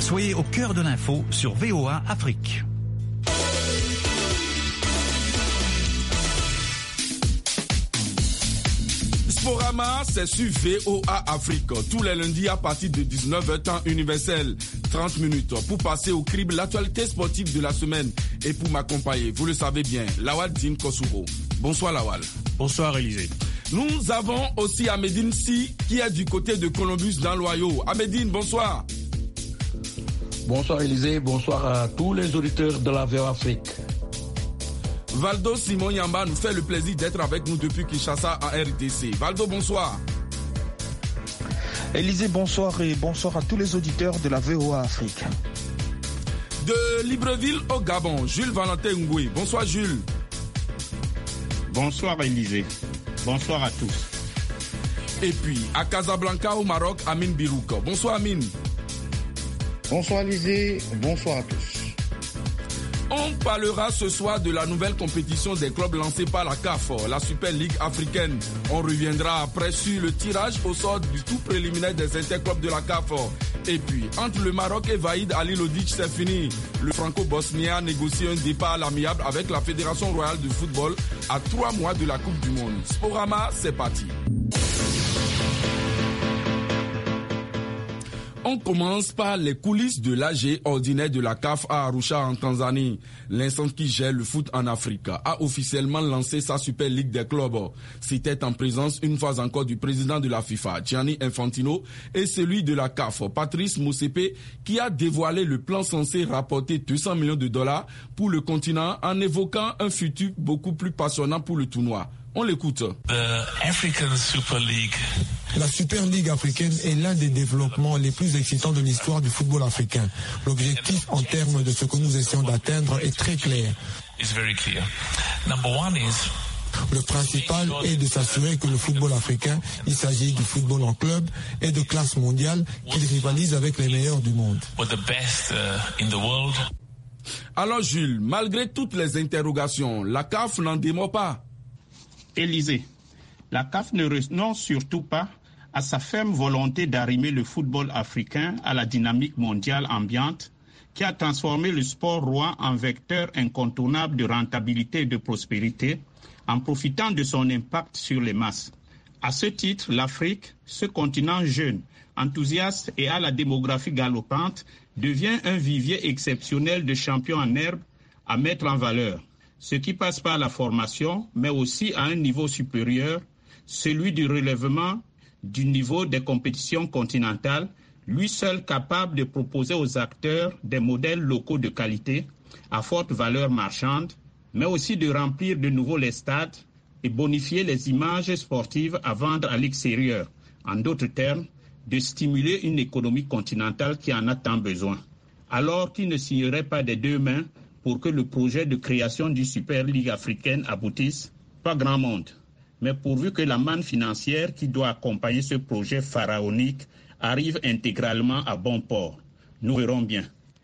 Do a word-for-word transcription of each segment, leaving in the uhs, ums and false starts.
Soyez au cœur de l'info sur V O A Afrique. Sporama, c'est sur V O A Afrique, tous les lundis à partir de dix-neuf heures temps universel, trente minutes, pour passer au crible l'actualité sportive de la semaine. Et pour m'accompagner, vous le savez bien, Lawal Din Kosuro. Bonsoir Lawal. Bonsoir Élisée. Nous avons aussi Ahmedine Si, qui est du côté de Columbus dans l'Ohio. Ahmedine, bonsoir. Bonsoir Élisée, bonsoir à tous les auditeurs de la V O A Afrique. Valdo Simon Yamba nous fait le plaisir d'être avec nous depuis Kinshasa en R D C. Valdo, bonsoir. Élisée, bonsoir et bonsoir à tous les auditeurs de la V O A Afrique. De Libreville au Gabon, Jules Valentin Ngoué. Bonsoir Jules. Bonsoir Élisée. Bonsoir à tous. Et puis à Casablanca au Maroc, Amine Birouk. Bonsoir Amine. Bonsoir Élisée, bonsoir à tous. On parlera ce soir de la nouvelle compétition des clubs lancée par la C A F, la Super Ligue africaine. On reviendra après sur le tirage au sort du tout préliminaire des interclubs de la C A F. Et puis, entre le Maroc et Vaïd Ali Lodic, c'est fini. Le franco-bosnien a négocié un départ à l'amiable avec la Fédération royale de football à trois mois de la Coupe du Monde. Sporama, c'est parti. On commence par les coulisses de l'A G ordinaire de la C A F à Arusha en Tanzanie. L'instance qui gère le foot en Afrique a officiellement lancé sa Super Ligue des clubs. C'était en présence une fois encore du président de la FIFA, Gianni Infantino, et celui de la C A F, Patrice Motsepe, qui a dévoilé le plan censé rapporter deux cents millions de dollars pour le continent en évoquant un futur beaucoup plus passionnant pour le tournoi. On l'écoute. African Super League. La Super Ligue africaine est l'un des développements les plus excitants de l'histoire du football africain. L'objectif en termes de ce que nous essayons d'atteindre est très clair. It's very clear. Number one is Le principal est de s'assurer que le football africain, il s'agit du football en club, est de classe mondiale, qu'il rivalise avec les meilleurs du monde. with the best uh, in the world. Alors Jules, malgré toutes les interrogations, la C A F n'en dément pas. Élysée, la C A F ne renonce surtout pas à sa ferme volonté d'arrimer le football africain à la dynamique mondiale ambiante qui a transformé le sport roi en vecteur incontournable de rentabilité et de prospérité en profitant de son impact sur les masses. À ce titre, l'Afrique, ce continent jeune, enthousiaste et à la démographie galopante, devient un vivier exceptionnel de champions en herbe à mettre en valeur. Ce qui passe par la formation, mais aussi à un niveau supérieur, celui du relèvement du niveau des compétitions continentales, lui seul capable de proposer aux acteurs des modèles locaux de qualité, à forte valeur marchande, mais aussi de remplir de nouveau les stades et bonifier les images sportives à vendre à l'extérieur. En d'autres termes, de stimuler une économie continentale qui en a tant besoin. Alors qui ne signerait pas des deux mains pour que le projet de création du Super Ligue africaine aboutisse? Pas grand monde. Mais pourvu que la manne financière qui doit accompagner ce projet pharaonique arrive intégralement à bon port. Nous verrons bien.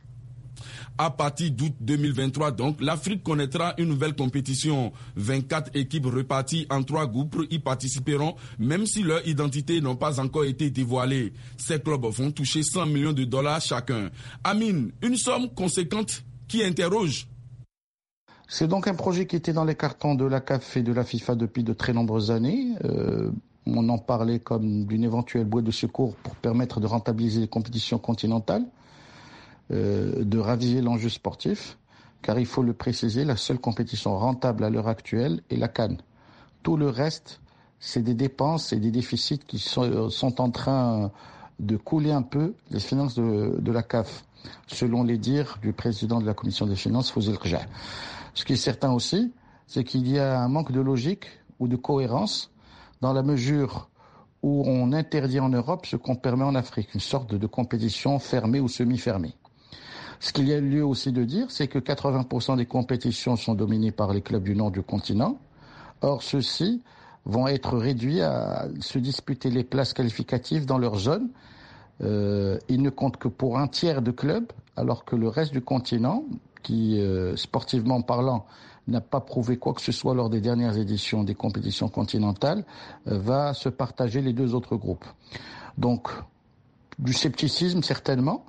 À partir d'août deux mille vingt-trois, donc, l'Afrique connaîtra une nouvelle compétition. vingt-quatre équipes reparties en trois groupes y participeront, même si leurs identités n'ont pas encore été dévoilées. Ces clubs vont toucher cent millions de dollars chacun. Amine, une somme conséquente qui interroge. C'est donc un projet qui était dans les cartons de la C A F et de la FIFA depuis de très nombreuses années. Euh, on en parlait comme d'une éventuelle bouée de secours pour permettre de rentabiliser les compétitions continentales. Euh, de raviver l'enjeu sportif, car il faut le préciser, la seule compétition rentable à l'heure actuelle est la CAN. Tout le reste, c'est des dépenses et des déficits qui sont, sont en train de couler un peu les finances de, de la C A F, selon les dires du président de la commission des finances, Fouzi El-Rja. Ce qui est certain aussi, c'est qu'il y a un manque de logique ou de cohérence dans la mesure où on interdit en Europe ce qu'on permet en Afrique, une sorte de, de compétition fermée ou semi-fermée. Ce qu'il y a lieu aussi de dire, c'est que quatre-vingts pour cent des compétitions sont dominées par les clubs du nord du continent. Or, ceux-ci vont être réduits à se disputer les places qualificatives dans leur zone. Euh, ils ne comptent que pour un tiers de clubs, alors que le reste du continent, qui, euh, sportivement parlant, n'a pas prouvé quoi que ce soit lors des dernières éditions des compétitions continentales, euh, va se partager les deux autres groupes. Donc, du scepticisme certainement,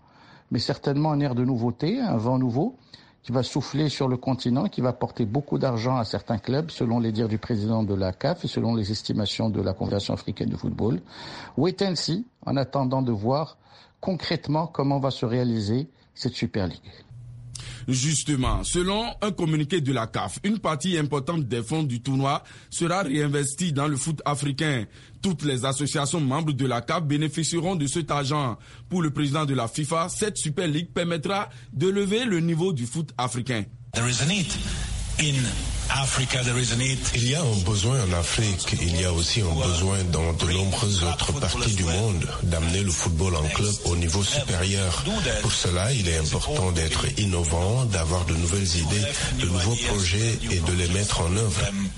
mais certainement un air de nouveauté, un vent nouveau qui va souffler sur le continent, qui va apporter beaucoup d'argent à certains clubs, selon les dires du président de la C A F et selon les estimations de la Confédération africaine de football. Wait and see, en attendant de voir concrètement comment va se réaliser cette Super League. Justement, selon un communiqué de la C A F, une partie importante des fonds du tournoi sera réinvestie dans le foot africain. Toutes les associations membres de la C A F bénéficieront de cet argent. Pour le président de la FIFA, cette Super League permettra de lever le niveau du foot africain. There is a need in Africa, there is a need. Il y a un besoin en Afrique, il y a aussi un besoin dans de nombreuses autres parties du monde d'amener le football en club au niveau supérieur. Pour cela, il est important d'être innovant, d'avoir de nouvelles idées, de nouveaux projets et de les mettre en œuvre.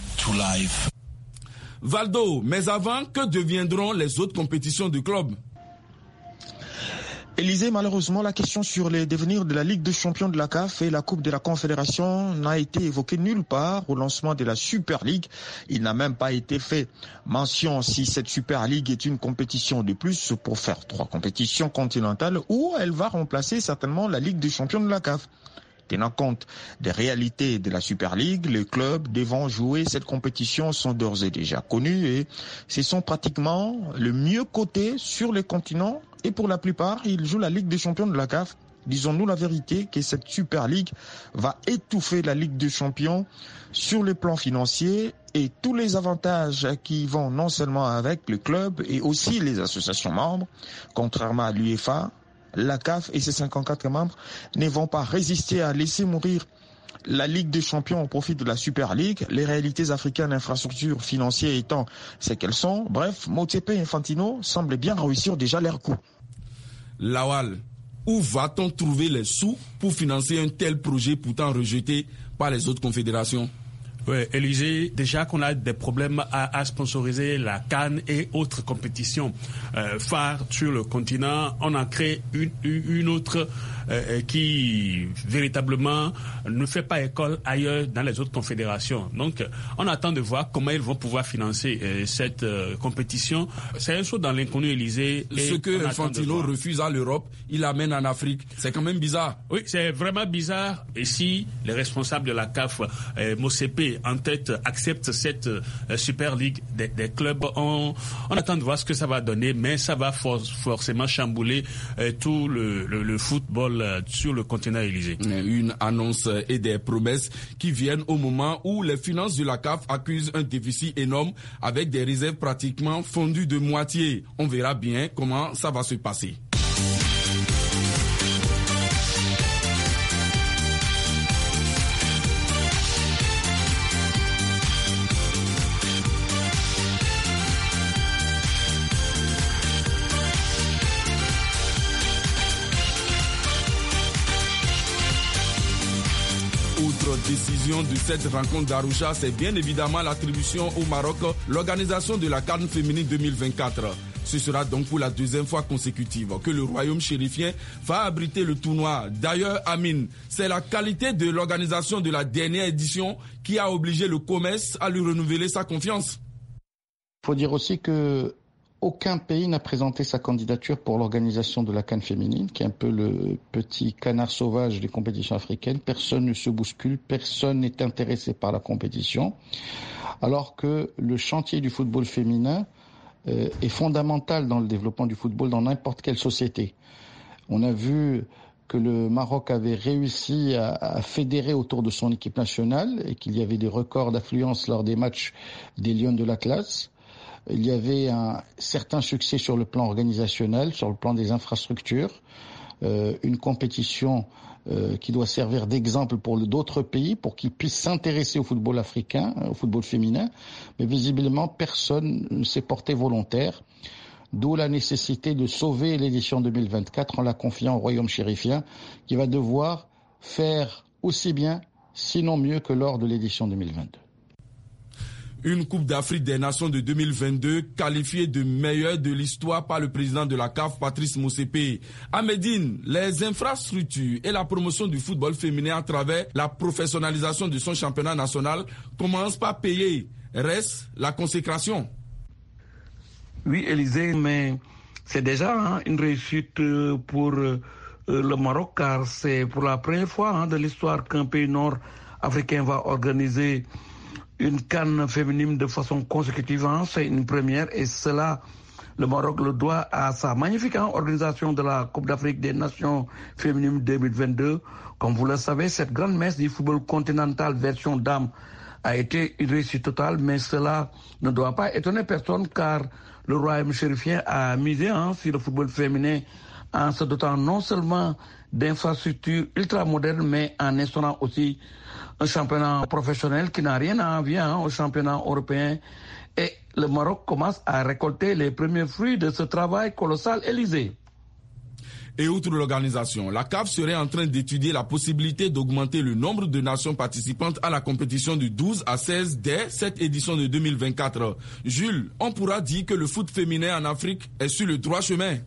Valdo, mais avant, que deviendront les autres compétitions du club? Élysée, malheureusement, la question sur les devenirs de la Ligue des champions de la C A F et la Coupe de la Confédération n'a été évoquée nulle part au lancement de la Super League. Il n'a même pas été fait mention si cette Super League est une compétition de plus pour faire trois compétitions continentales ou elle va remplacer certainement la Ligue des champions de la C A F. Tenant compte des réalités de la Super League, les clubs devant jouer cette compétition sont d'ores et déjà connus et ce sont pratiquement le mieux cotés sur les continents et pour la plupart, ils jouent la Ligue des champions de la C A F. Disons-nous la vérité que cette Super League va étouffer la Ligue des champions sur le plan financier et tous les avantages qui vont non seulement avec le club et aussi les associations membres, contrairement à l'UEFA. La C A F et ses cinquante-quatre membres ne vont pas résister à laisser mourir la Ligue des champions au profit de la Super League, les réalités africaines d'infrastructures financières étant ce qu'elles sont. Bref, Motsepe et Infantino semblent bien réussir déjà leur coup. Lawal, où va-t-on trouver les sous pour financer un tel projet pourtant rejeté par les autres confédérations? Oui, Élysée, déjà qu'on a des problèmes à, à sponsoriser la CAN et autres compétitions euh, phares sur le continent, on en crée une, une autre euh, qui véritablement ne fait pas école ailleurs dans les autres confédérations. Donc, on attend de voir comment ils vont pouvoir financer euh, cette euh, compétition. C'est un saut dans l'inconnu, Élysée. Ce que Infantino refuse à l'Europe, il l'amène en Afrique. C'est quand même bizarre. Oui, c'est vraiment bizarre. Et si les responsables de la C A F, euh, Motsepe en tête, acceptent cette euh, Super League des, des clubs, on, on attend de voir ce que ça va donner, mais ça va for- forcément chambouler euh, tout le, le, le football euh, sur le continent, Élysée. Une annonce et des promesses qui viennent au moment où les finances de la C A F accusent un déficit énorme avec des réserves pratiquement fondues de moitié. On verra bien comment ça va se passer. Décision de cette rencontre d'Arusha, c'est bien évidemment l'attribution au Maroc, l'organisation de la CAN féminine deux mille vingt-quatre. Ce sera donc pour la deuxième fois consécutive que le royaume chérifien va abriter le tournoi. D'ailleurs, Amine, c'est la qualité de l'organisation de la dernière édition qui a obligé le commerce à lui renouveler sa confiance. Il faut dire aussi que aucun pays n'a présenté sa candidature pour l'organisation de la CAN féminine, qui est un peu le petit canard sauvage des compétitions africaines. Personne ne se bouscule, personne n'est intéressé par la compétition, alors que le chantier du football féminin euh, est fondamental dans le développement du football dans n'importe quelle société. On a vu que le Maroc avait réussi à, à fédérer autour de son équipe nationale et qu'il y avait des records d'affluence lors des matchs des Lions de l'Atlas. Il y avait un certain succès sur le plan organisationnel, sur le plan des infrastructures, euh, une compétition euh, qui doit servir d'exemple pour d'autres pays, pour qu'ils puissent s'intéresser au football africain, au football féminin. Mais visiblement, personne ne s'est porté volontaire, d'où la nécessité de sauver l'édition deux mille vingt-quatre en la confiant au royaume chérifien, qui va devoir faire aussi bien, sinon mieux que lors de l'édition deux mille vingt-deux. Une Coupe d'Afrique des Nations de deux mille vingt-deux qualifiée de meilleure de l'histoire par le président de la C A F, Patrice Motsepe. À Médine, les infrastructures et la promotion du football féminin à travers la professionnalisation de son championnat national commencent par payer. Reste la consécration. Oui, Élysée, mais c'est déjà hein, une réussite pour euh, le Maroc, car c'est pour la première fois hein, de l'histoire qu'un pays nord-africain va organiser une CAN féminine de façon consécutive. Hein, c'est une première et cela, le Maroc le doit à sa magnifique hein, organisation de la Coupe d'Afrique des Nations féminines deux mille vingt-deux. Comme vous le savez, cette grande messe du football continental version dames a été une réussite totale, mais cela ne doit pas étonner personne car le royaume chérifien a misé hein, sur le football féminin en se dotant non seulement d'infrastructures ultramodernes, mais en instaurant aussi un championnat professionnel qui n'a rien à envier hein, au championnat européen. Et le Maroc commence à récolter les premiers fruits de ce travail colossal, Élysée. Et outre l'organisation, la C A F serait en train d'étudier la possibilité d'augmenter le nombre de nations participantes à la compétition de douze à seize dès cette édition de deux mille vingt-quatre. Jules, on pourra dire que le foot féminin en Afrique est sur le droit chemin.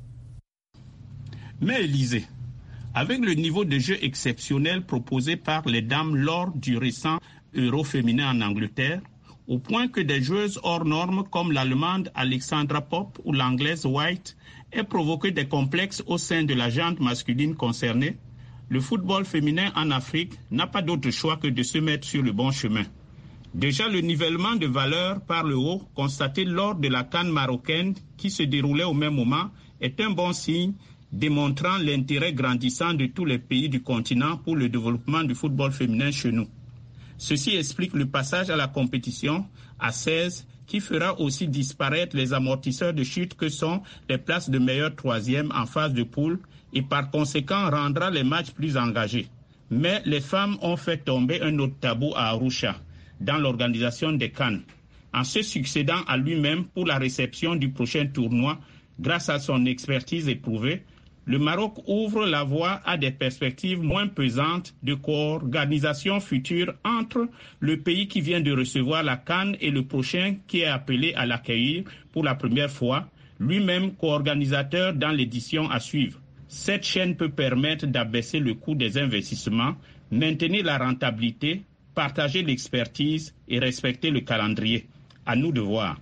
Mais Élysée, avec le niveau de jeu exceptionnel proposé par les dames lors du récent Euro féminin en Angleterre, au point que des joueuses hors normes comme l'Allemande Alexandra Popp ou l'Anglaise White aient provoqué des complexes au sein de la gente masculine concernée, le football féminin en Afrique n'a pas d'autre choix que de se mettre sur le bon chemin. Déjà, le nivellement de valeur par le haut constaté lors de la CAN marocaine qui se déroulait au même moment est un bon signe démontrant l'intérêt grandissant de tous les pays du continent pour le développement du football féminin chez nous. Ceci explique le passage à la compétition à seize qui fera aussi disparaître les amortisseurs de chute que sont les places de meilleur troisième en phase de poule et par conséquent rendra les matchs plus engagés. Mais les femmes ont fait tomber un autre tabou à Arusha dans l'organisation des CAN, en se succédant à lui-même pour la réception du prochain tournoi grâce à son expertise éprouvée. Le Maroc ouvre la voie à des perspectives moins pesantes de co-organisation future entre le pays qui vient de recevoir la CAN et le prochain qui est appelé à l'accueillir pour la première fois, lui-même co-organisateur dans l'édition à suivre. Cette chaîne peut permettre d'abaisser le coût des investissements, maintenir la rentabilité, partager l'expertise et respecter le calendrier. À nous de voir.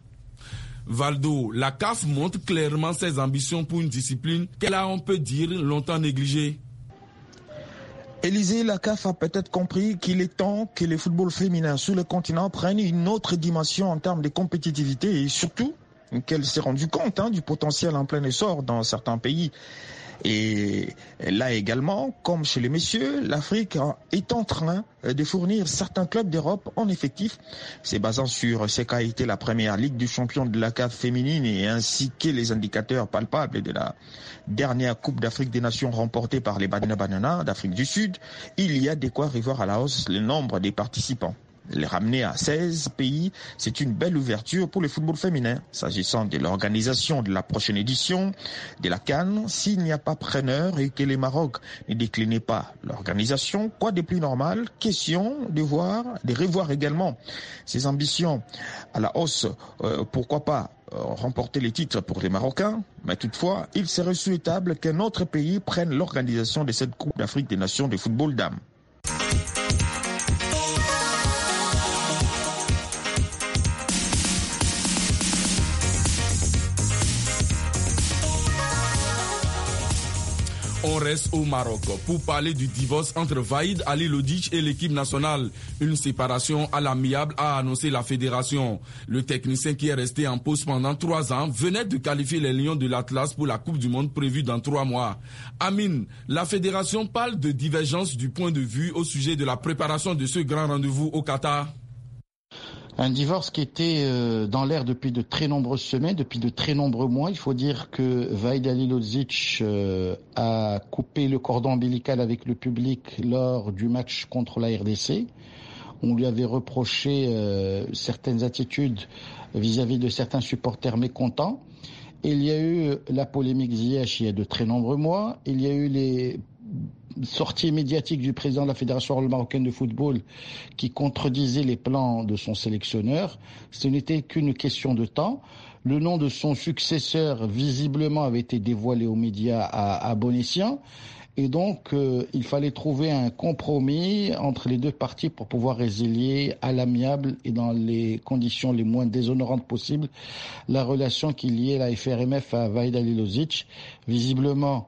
Valdo, la C A F montre clairement ses ambitions pour une discipline qu'elle a, on peut dire, longtemps négligée. Élysée, la C A F a peut-être compris qu'il est temps que le football féminin sur le continent prenne une autre dimension en termes de compétitivité et surtout qu'elle s'est rendue compte hein, du potentiel en plein essor dans certains pays. Et là également, comme chez les messieurs, l'Afrique est en train de fournir certains clubs d'Europe en effectif. C'est basant sur ce qu'a été la première Ligue du champion de la C A F féminine et ainsi que les indicateurs palpables de la dernière Coupe d'Afrique des Nations remportée par les Bafana Bafana d'Afrique du Sud. Il y a de quoi revoir à la hausse le nombre des participants. Les ramener à seize pays, c'est une belle ouverture pour le football féminin. S'agissant de l'organisation de la prochaine édition de la CAN, s'il n'y a pas preneur et que les Maroc ne déclinait pas l'organisation, quoi de plus normal? Question de voir, de revoir également ses ambitions à la hausse. Euh, pourquoi pas euh, remporter les titres pour les Marocains? Mais toutefois, il serait souhaitable qu'un autre pays prenne l'organisation de cette Coupe d'Afrique des Nations de football dames. On reste au Maroc pour parler du divorce entre Vahid Halilhodžić et l'équipe nationale. Une séparation à l'amiable a annoncé la fédération. Le technicien qui est resté en pause pendant trois ans venait de qualifier les Lions de l'Atlas pour la Coupe du Monde prévue dans trois mois. Amine, la fédération parle de divergence du point de vue au sujet de la préparation de ce grand rendez-vous au Qatar. Un divorce qui était euh, dans l'air depuis de très nombreuses semaines, depuis de très nombreux mois. Il faut dire que Vahid Halilhodžić euh, a coupé le cordon ombilical avec le public lors du match contre la R D C. On lui avait reproché euh, certaines attitudes vis-à-vis de certains supporters mécontents. Et il y a eu la polémique Ziyech il y a de très nombreux mois. Il y a eu les sortie médiatique du président de la Fédération marocaine de football qui contredisait les plans de son sélectionneur. Ce n'était qu'une question de temps. Le nom de son successeur, visiblement, avait été dévoilé aux médias à, à bon escient. Et donc, euh, il fallait trouver un compromis entre les deux parties pour pouvoir résilier à l'amiable et dans les conditions les moins déshonorantes possibles la relation qui liait la F R M F à Vahid Halilhodžić. Visiblement,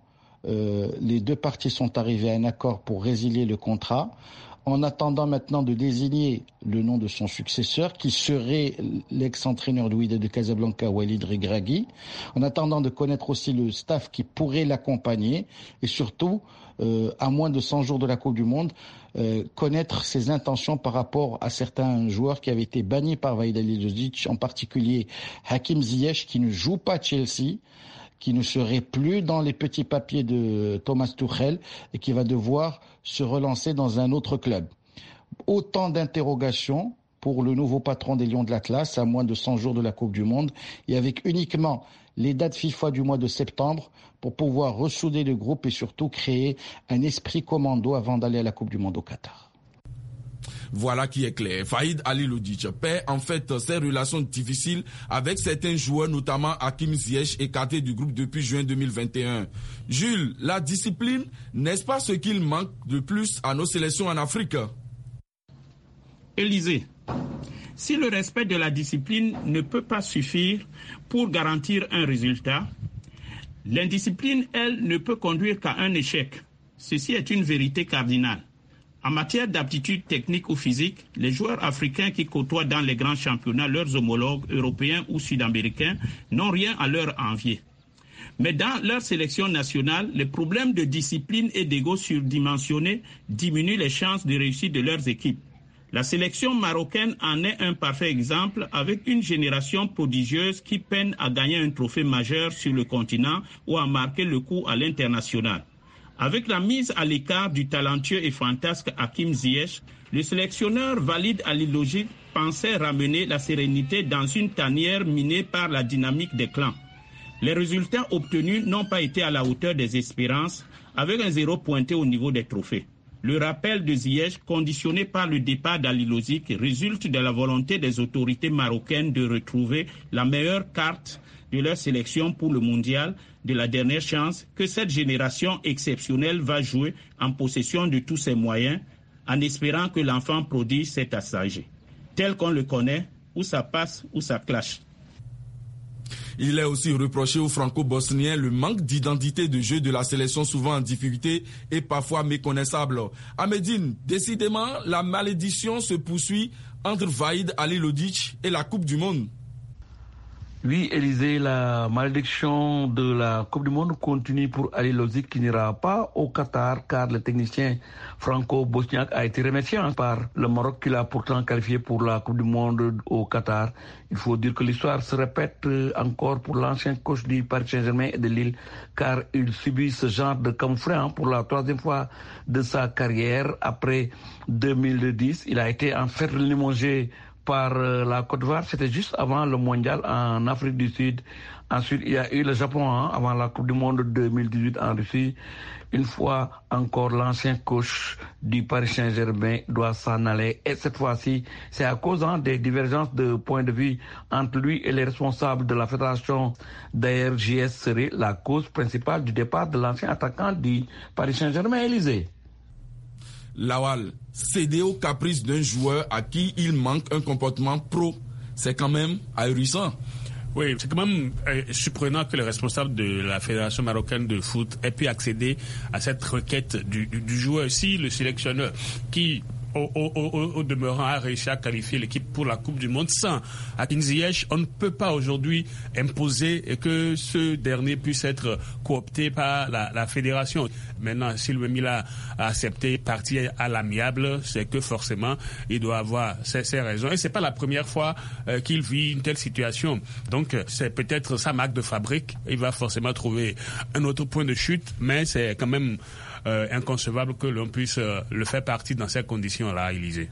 euh, les deux parties sont arrivées à un accord pour résilier le contrat, en attendant maintenant de désigner le nom de son successeur, qui serait l'ex-entraîneur de Wydad de Casablanca, Walid Regragui, en attendant de connaître aussi le staff qui pourrait l'accompagner, et surtout, euh, à moins de cent jours de la Coupe du Monde, euh, connaître ses intentions par rapport à certains joueurs qui avaient été bannis par Vahid Halilhodžić, en particulier Hakim Ziyech, qui ne joue pas à Chelsea, qui ne serait plus dans les petits papiers de Thomas Tuchel et qui va devoir se relancer dans un autre club. Autant d'interrogations pour le nouveau patron des Lions de l'Atlas à moins de cent jours de la Coupe du Monde et avec uniquement les dates FIFA du mois de septembre pour pouvoir ressouder le groupe et surtout créer un esprit commando avant d'aller à la Coupe du Monde au Qatar. Voilà qui est clair. Vahid Halilhodžić perd en fait ses relations difficiles avec certains joueurs, notamment Hakim Ziyech, écarté du groupe depuis juin deux mille vingt et un. Jules, la discipline, n'est-ce pas ce qu'il manque de plus à nos sélections en Afrique? Élysée, si le respect de la discipline ne peut pas suffire pour garantir un résultat, l'indiscipline, elle, ne peut conduire qu'à un échec. Ceci est une vérité cardinale. En matière d'aptitude technique ou physique, les joueurs africains qui côtoient dans les grands championnats leurs homologues européens ou sud-américains n'ont rien à leur envier. Mais dans leur sélection nationale, les problèmes de discipline et d'ego surdimensionné diminuent les chances de réussite de leurs équipes. La sélection marocaine en est un parfait exemple avec une génération prodigieuse qui peine à gagner un trophée majeur sur le continent ou à marquer le coup à l'international. Avec la mise à l'écart du talentueux et fantasque Hakim Ziyech, le sélectionneur Walid Halilhodžić pensait ramener la sérénité dans une tanière minée par la dynamique des clans. Les résultats obtenus n'ont pas été à la hauteur des espérances, avec un zéro pointé au niveau des trophées. Le rappel de Ziyech, conditionné par le départ d'Halilhodžić, résulte de la volonté des autorités marocaines de retrouver la meilleure carte de leur sélection pour le mondial, de la dernière chance que cette génération exceptionnelle va jouer en possession de tous ses moyens, en espérant que l'enfant prodige s'est assagé. Tel qu'on le connaît, où ça passe, où ça clash. Il est aussi reproché aux franco-bosniens le manque d'identité de jeu de la sélection, souvent en difficulté et parfois méconnaissable. À Médine, décidément, la malédiction se poursuit entre Vahid Halilhodžić et la Coupe du Monde. Oui, Élysée, la malédiction de la Coupe du Monde continue pour Halilhodžić qui n'ira pas au Qatar car le technicien franco-bosniaque a été remercié par le Maroc qui l'a pourtant qualifié pour la Coupe du Monde au Qatar. Il faut dire que l'histoire se répète encore pour l'ancien coach du Paris Saint-Germain et de Lille car il subit ce genre de camouflet pour la troisième fois de sa carrière. Après deux mille dix, il a été en fait limogé par la Côte d'Ivoire, c'était juste avant le mondial en Afrique du Sud. Ensuite, il y a eu le Japon hein, avant la Coupe du Monde deux mille dix-huit en Russie. Une fois encore, l'ancien coach du Paris Saint-Germain doit s'en aller. Et cette fois-ci, c'est à cause hein, des divergences de points de vue entre lui et les responsables de la fédération. D'ailleurs, J S serait la cause principale du départ de l'ancien attaquant du Paris Saint-Germain, Élysée. Lawal, céder au caprice d'un joueur à qui il manque un comportement pro, c'est quand même ahurissant. Oui, c'est quand même euh, surprenant que les responsables de la Fédération marocaine de foot aient pu accéder à cette requête du, du, du joueur. Si le sélectionneur qui Au, au, au, au demeurant a réussi à qualifier l'équipe pour la Coupe du Monde sans Hakim Ziyech, on ne peut pas aujourd'hui imposer que ce dernier puisse être coopté par la, la fédération. Maintenant, si le Mila a accepté partir à l'amiable, c'est que forcément il doit avoir ses, ses raisons. Et c'est pas la première fois euh, qu'il vit une telle situation. Donc c'est peut-être sa marque de fabrique. Il va forcément trouver un autre point de chute, mais c'est quand même Euh, inconcevable que l'on puisse euh, le faire partie dans ces conditions-là, Élysée.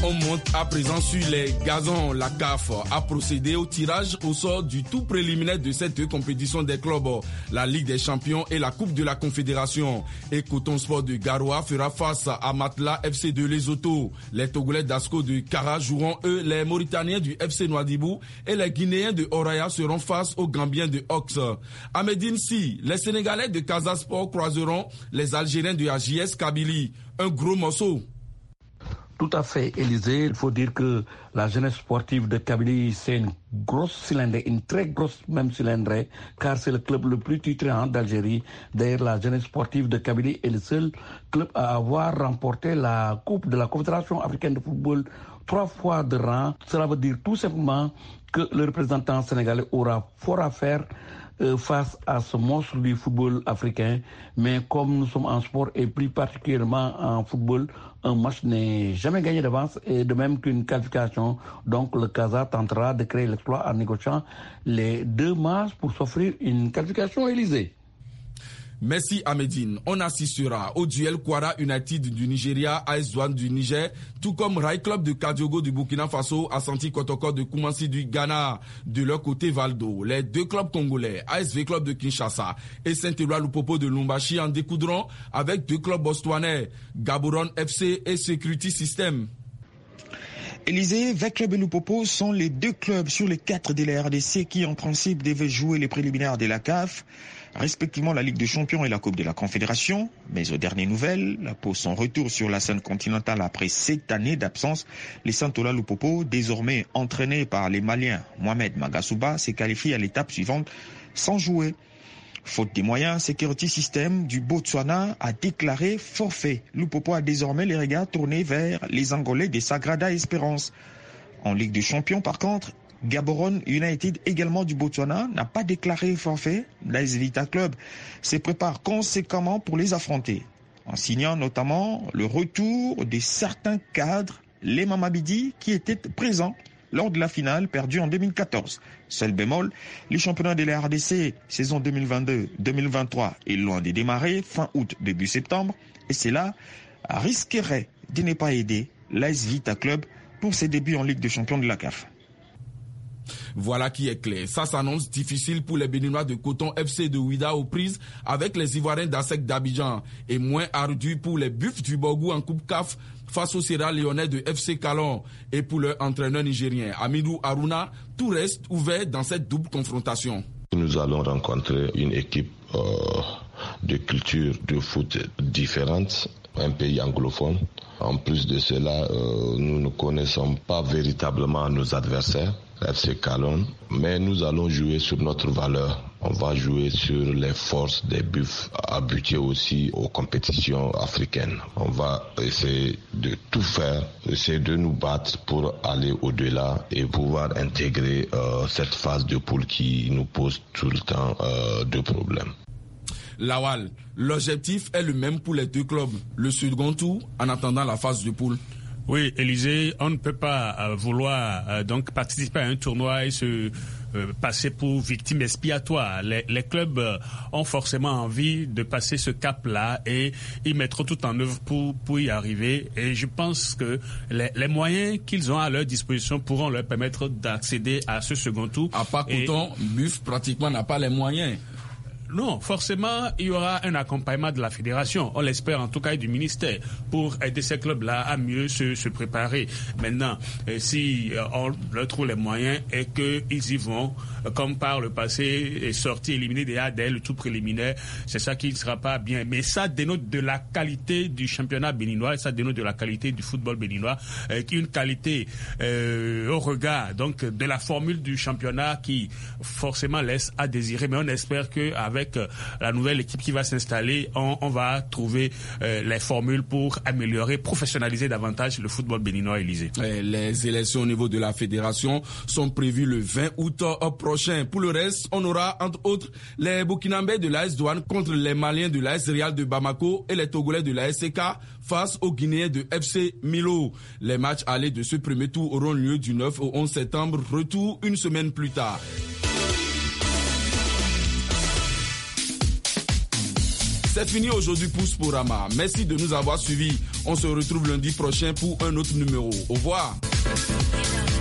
On monte à présent sur les gazons. La C A F a procédé au tirage au sort du tout préliminaire de cette deux compétitions des clubs, la Ligue des Champions et la Coupe de la Confédération. Et Coton Sport de Garoua fera face à Matla F C de Lesotho. Les Togolais d'Asco de Kara joueront eux, les Mauritaniens du F C Nouadhibou et les Guinéens de Oraya seront face aux Gambiens de Ox. À Médine Si, les Sénégalais de Casa Sport croiseront les Algériens de A J S Kabylie. Un gros morceau. Tout à fait, Élisée. Il faut dire que la jeunesse sportive de Kabylie, c'est une grosse cylindrée, une très grosse même cylindrée, car c'est le club le plus titré d'Algérie. D'ailleurs, la jeunesse sportive de Kabylie est le seul club à avoir remporté la Coupe de la Confédération africaine de football trois fois de rang. Cela veut dire tout simplement que le représentant sénégalais aura fort à faire Euh, face à ce monstre du football africain. Mais comme nous sommes en sport et plus particulièrement en football, un match n'est jamais gagné d'avance et de même qu'une qualification. Donc le Casa tentera de créer l'exploit en négociant les deux matchs pour s'offrir une qualification Élysée. Merci à Médine. On assistera au duel Kwara United du Nigeria, A S Douane du Niger, tout comme Rai Club de Kadiogo du Burkina Faso, Asante Kotoko de Koumassi du Ghana. De leur côté, Valdo, les deux clubs congolais, A S V Club de Kinshasa et Saint-Éloi Lupopo de Lumbashi en découdront avec deux clubs botswanais, Gaborone F C et Security System. Élysée, V Club et Lupopo sont les deux clubs sur les quatre de la R D C qui en principe devaient jouer les préliminaires de la C A F, respectivement la Ligue des Champions et la Coupe de la Confédération. Mais aux dernières nouvelles, pour son retour sur la scène continentale après sept années d'absence, les Saint-Éloi Lupopo, désormais entraînés par les Maliens Mohamed Magasuba, s'est qualifié à l'étape suivante sans jouer. Faute des moyens, Security System du Botswana a déclaré forfait. Lupopo a désormais les regards tournés vers les Angolais des Sagrada Espérance. En Ligue des Champions, par contre, Gaborone United, également du Botswana, n'a pas déclaré forfait. L'A S Vita Club se prépare conséquemment pour les affronter, en signant notamment le retour de certains cadres, les Mamabidi, qui étaient présents lors de la finale perdue en deux mille quatorze. Seul bémol, les championnats de la R D C saison deux mille vingt-deux deux mille vingt-trois est loin de démarrer, fin août, début septembre, et cela risquerait de ne pas aider l'A S Vita Club pour ses débuts en Ligue des Champions de la C A F. Voilà qui est clair. Ça s'annonce difficile pour les Béninois de Coton F C de Ouida aux prises avec les Ivoiriens d'Asec d'Abidjan et moins ardu pour les Buffs du Borgou en Coupe C A F face au Sierra Léonais de F C Calon et pour leur entraîneur nigérien Amidou Haruna. Tout reste ouvert dans cette double confrontation. Nous allons rencontrer une équipe euh, de culture de foot différente, un pays anglophone. En plus de cela, euh, nous ne connaissons pas véritablement nos adversaires, F C Calon, mais nous allons jouer sur notre valeur. On va jouer sur les forces des Buffs, habitués aussi aux compétitions africaines. On va essayer de tout faire, essayer de nous battre pour aller au-delà et pouvoir intégrer euh, cette phase de poule qui nous pose tout le temps euh, de problèmes. Lawal, l'objectif est le même pour les deux clubs, le second tour en attendant la phase de poule. Oui, Élysée, on ne peut pas euh, vouloir euh, donc participer à un tournoi et se euh, passer pour victime expiatoire. Les, les clubs euh, ont forcément envie de passer ce cap-là et ils mettront tout en œuvre pour pour y arriver. Et je pense que les, les moyens qu'ils ont à leur disposition pourront leur permettre d'accéder à ce second tour. À part Coton, Buff pratiquement n'a pas les moyens. Non, forcément, il y aura un accompagnement de la fédération, on l'espère en tout cas, et du ministère, pour aider ces clubs-là à mieux se, se préparer. Maintenant, euh, si euh, on leur trouve les moyens et qu'ils y vont, euh, comme par le passé, et sortir, éliminer des A D L, le tout préliminaire, c'est ça qui ne sera pas bien. Mais ça dénote de la qualité du championnat béninois, ça dénote de la qualité du football béninois, euh, qui est une qualité euh, au regard donc de la formule du championnat qui forcément laisse à désirer. Mais on espère qu'avec Avec la nouvelle équipe qui va s'installer, on, on va trouver euh, les formules pour améliorer, professionnaliser davantage le football béninois, Élysée. Les élections au niveau de la fédération sont prévues le vingt août prochain. Pour le reste, on aura entre autres les Burkinabés de l'A S Douane contre les Maliens de l'A S Real de Bamako et les Togolais de l'A S C K face aux Guinéens de F C Milo. Les matchs allés de ce premier tour auront lieu du neuf au onze septembre, retour une semaine plus tard. C'est fini aujourd'hui pour Sporama. Merci de nous avoir suivis. On se retrouve lundi prochain pour un autre numéro. Au revoir.